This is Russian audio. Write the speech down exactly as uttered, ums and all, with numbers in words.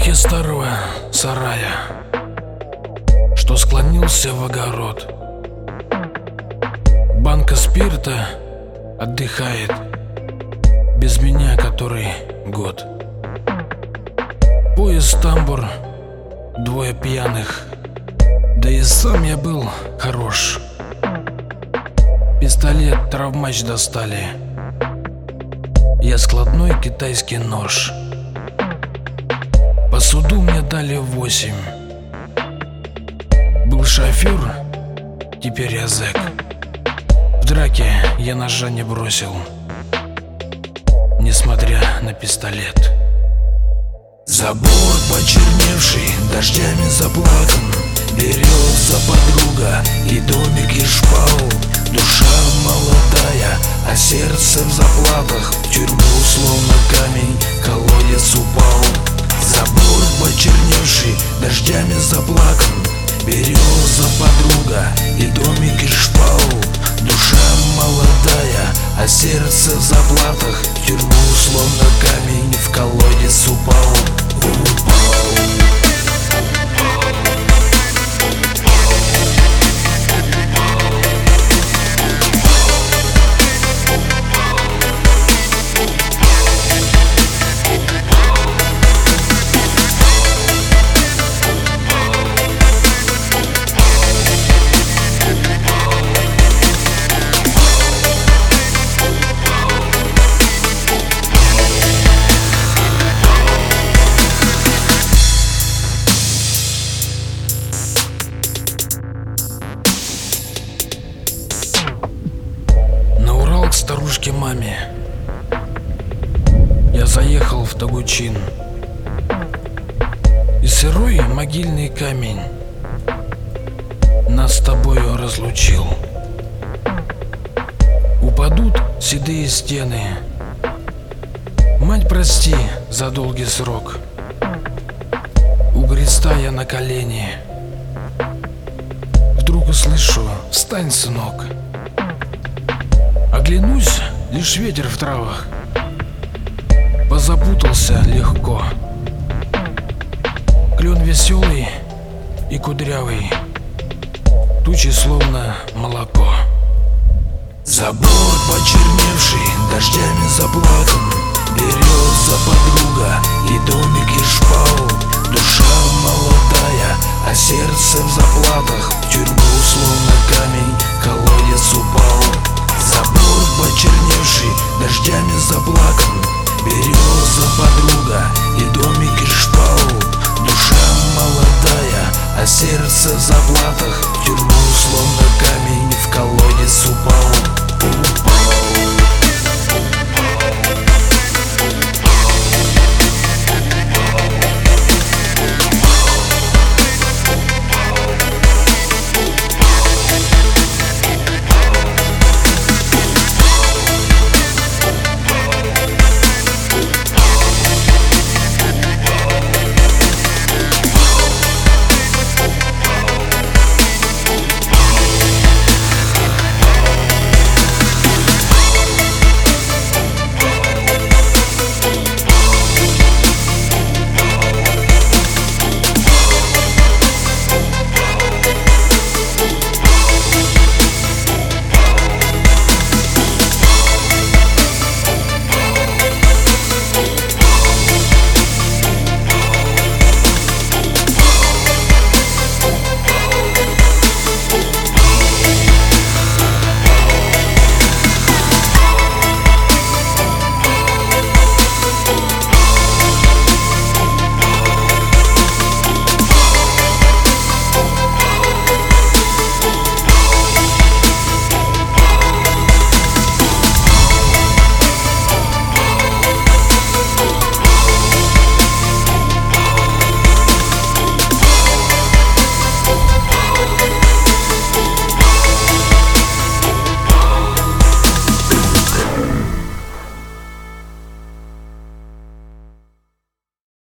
полумраке старого сарая, что склонился в огород, банка спирта отдыхает без меня который год. Поезд, тамбур, двое пьяных, да и сам я был хорош. Пистолет, травмач достали, я складной китайский нож. По суду мне дали восемь. Был шофер, теперь я зэк. В драке я ножа не бросил, несмотря на пистолет. Забор почерневший, дождями заплакан, береза подруга и домик из шпал. Душа молодая, а сердце в заплатах, в тюрьму словно камень, колодец упал. Забор почерневший, дождями заплакан, береза подруга и домик из шпал. Душа молодая, а сердце в заплатах, в тюрьму словно камень, в колодец упал. Упал. К старушке маме я заехал в Тогучин, и сырой могильный камень нас с тобою разлучил. Упадут седые стены, мать, прости за долгий срок. У креста я на колени, вдруг услышу: встань, сынок. Оглянусь, лишь ветер в травах, позапутался легко. Клен веселый и кудрявый, тучи словно молоко. Забор почерневший, дождями заплакан, береза подруга и домик из шпал. Душа молодая, а сердце в заплатах, в тюрьму словно камень, колодец упал. Забор почерневший, дождями заплакан, береза подруга и домик из шпал. Душа молодая, а сердце в заплатах, в тюрьму словно камень, в колодец упал.